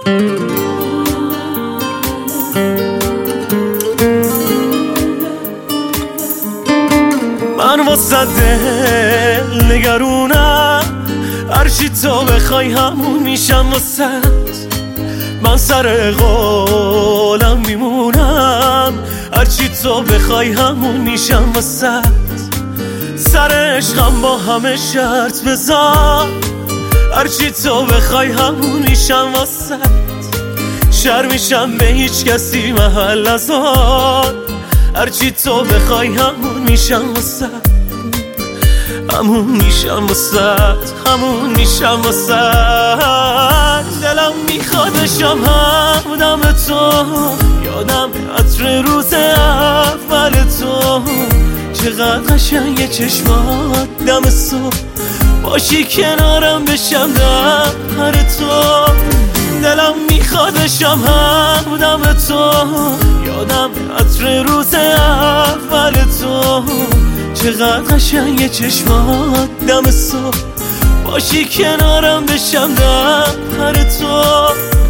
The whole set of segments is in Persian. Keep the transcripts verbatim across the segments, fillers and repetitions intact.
من واسه دل نگرونم، هرچی تو بخوای همون میشم واسه. من سر قولم میمونم، هرچی تو بخوای همون میشم واسه. سر عشقم با همه شرط بذار، هرچی تو بخوای همون میشم واسه. شر میشم به هیچ کسی محل نذار، هرچی تو بخوای همون میشم واسه. همون میشم واسه، همون میشم واسه. دلم میخوادشم هم دم تو، یادم عطر روز اول تو. چقدر قشنگه چشمات دم صبح، باشی کنارم بشم در تو. دلم میخوادشم هم دم تو، یادم عطر روز اول تو. چقدر قشنگه چشمات دم صبح، باشی کنارم بشم در تو.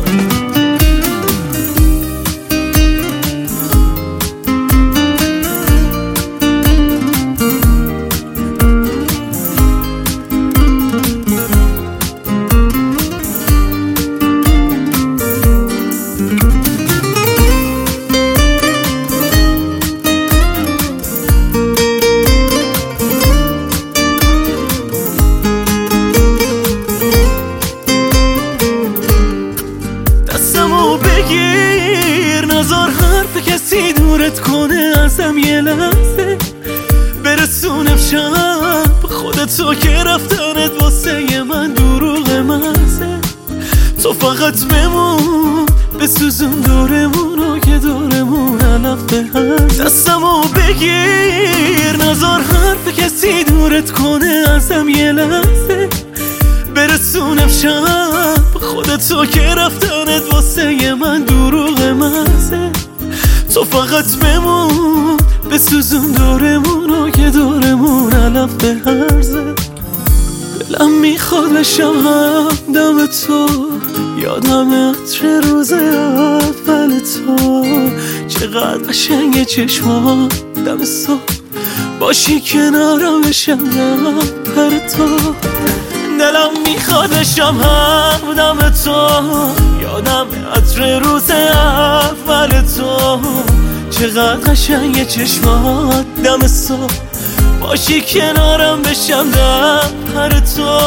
بگیر نظر حرف کسی دورت کنه ازم یه لحظه، برسونم شب خودتو که رفتنت واسه من دروغ محضه. تو فقط بمون بسوزون دورمونو که دورمون علف به هم. دستمو بگیر نظر حرف کسی دورت کنه ازم یه لحظه، برسونم شب خودتو که رفتنت واسه من دروغ محضه. تو فقط بمون بسوزون دورمونو که دورمون علف به هرزه. دلم میخواد بشم هم دم تو، یادم عطر روز اول تو. چقدر قشنگه چشمات دم صبح، باشی کنارم بشم در تو. دلم میخوادشم هم دم تو، یادم عطر روز اول تو. چقدر قشنگه چشمات دم صبح، باشی کنارم بشم در تو.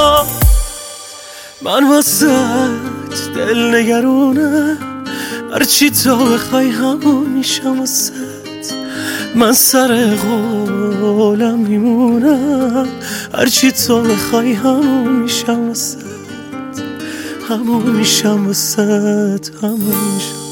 من واسهت دل نگرونم، هرچی تو بخوای همون میشم واسه. من سر قولم میمونم، هرچی تو بخوای همون میشم واسه. همون میشم واسه، همون میشم.